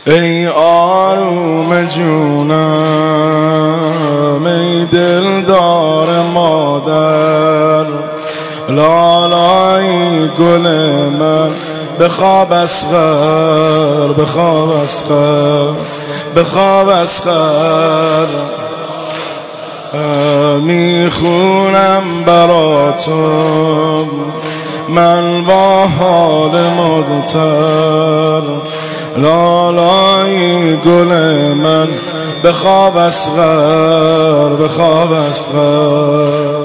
ای آروم جونم، ای دلدار مادر، لالای گل من، بخواب اصغر، بخواب اصغر، بخواب اصغر. میخونم براتون من با حال مضطر، لالای گل من، بخواب اصغر، بخواب اصغر،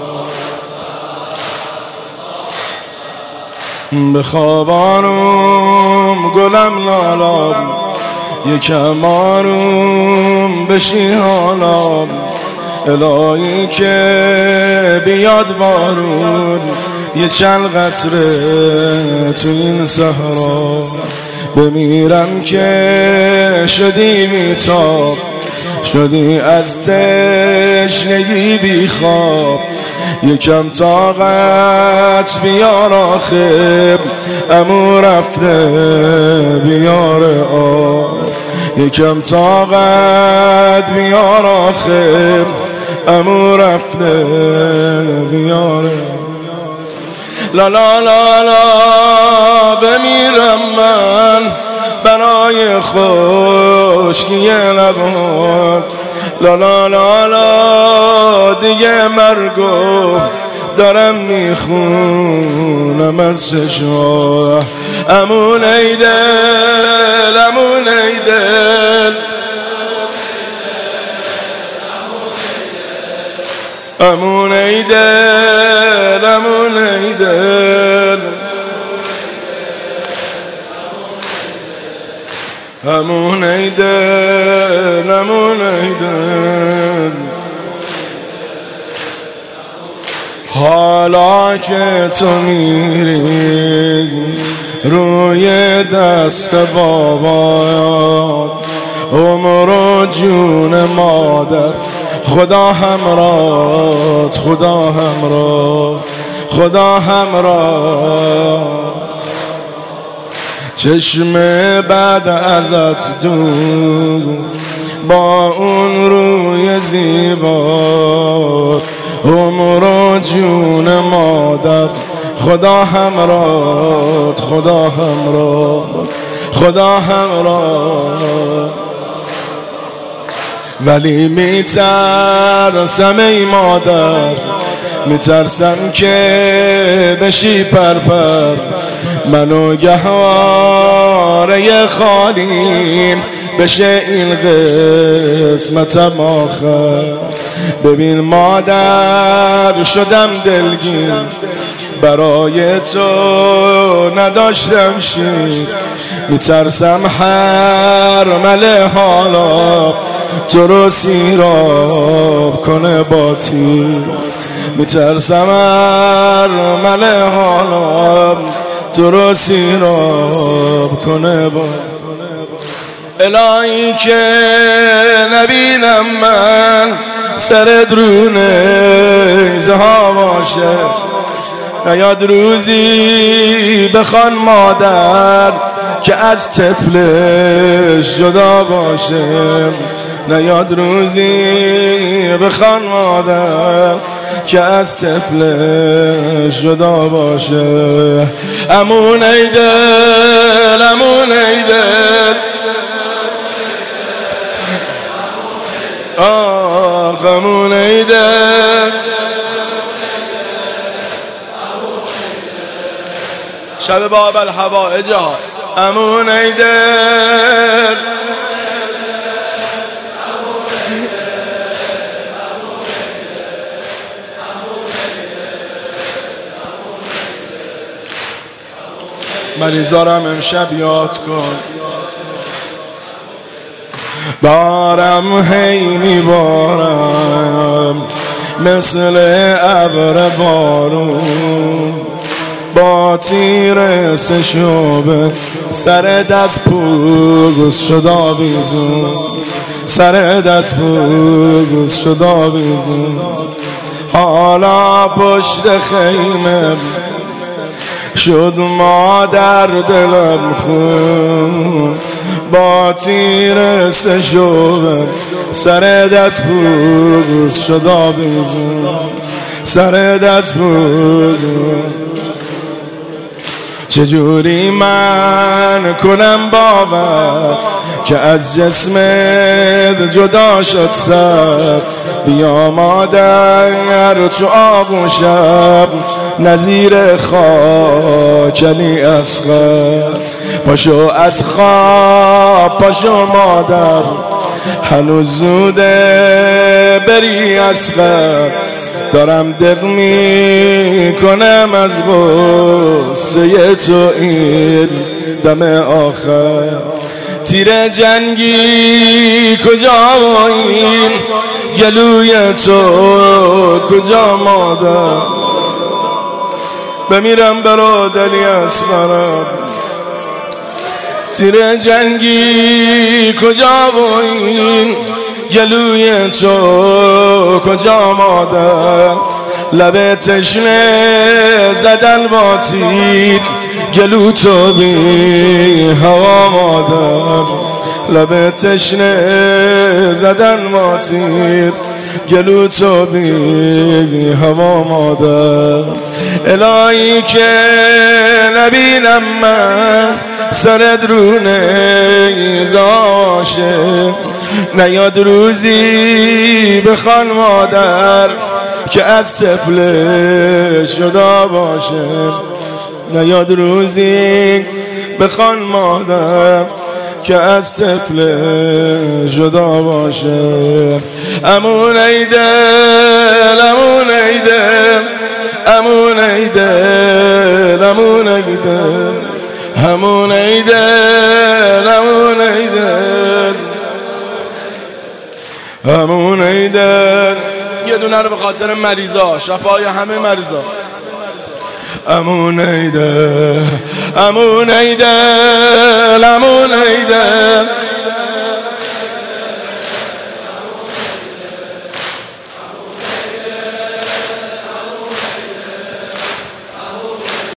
بخواب آروم گلم لالا، یکم آروم بشی حالا، الهی که بیاد بارون، یه چند قطره تو این صحرا، بمیرم که شدی بیتاب، شدی از تشنگی بی خواب، یکم طاقت بیار آخه، عمو رفته بیار آب، یکم طاقت بیار آخه، عمو رفته بیار. لا لا لا لا بمیرم من برای خشکی لبات، لا لا لا لا دیگه مرگو دارم میخونم از چشمات، امون ای دل، امون ای دل، امون ای دل، امون ای دل، امون ای دل، امون ای دل. حالا که تو میری روی دست بابا، عمر و جون مادر، خدا همراهت، خدا همراه، خدا همراه. چشم بعد ازت دور با اون روی زیبا، عمر و جون مادر، خدا همراهت، خدا همراه، خدا همراه. ولی میترسم ای مادر، میترسم که بشی پرپر، منو گهواره خالیم بشه این قسمتم آخر. ببین مادر شدم دلگیر، برای تو نداشتم شیر، میترسم حرمل حالا تو رو سیراب کنه با تیر، میترسم حرمل حالا تو رو سیراب کنه با. الهی که نبینم من سرت رو نیزه ها باشه، نیاد روزی بخوان مادر که از طفلش جدا باشه، نیاد روزی بخوان مادر که از طفلش جدا باشه. امون ای دل، امون ای دل، آخ امون ای دل. شب باب الحوائج ها، امون ای دل، مریضارم امشب یاد کن، دارم هی میبارم مثل ابر بارون، با تیر سشوبه سر دست پوگوز شد آویزون، سر دست پوگوز شد آویزون. حالا پشت خیمه شد مادر دلم خون، با تیر سشوبم سر دست پوز شدا بیزون سر دست پوز چجوری من کنم باور که از جسمت جدا شد سر بیا مادر تو آب و شب نظیر خاکلی اصغر پاشو از خواب پاشو مادر هنوز زوده بری اصغر دارم دق می کنم از غصه تو این دم آخر تیر جنگی کجا این گلوی تو کجا مادر بمیرم برادری اصغرم تیر جنگی کجا این گلوی تو کجا مادر لب تشنه زدن با تیر گلو تو بی هوا مادر لب تشنه زدن با تیر گلو تو بی هوا مادر الهی که نبینم من سرت رو نیزاشه نیاد روزی بخوان مادر که از طفل جدا باشه نیاد روزی بخوان مادر که از طفل جدا باشه امون ای دل امون ای دل امون ای دل امون ای دل امون ای دل امون ای دل امون ای دل یه دونه رو به خاطر مریضا شفای همه مریضا امون ای دل امون ای دل امون ای دل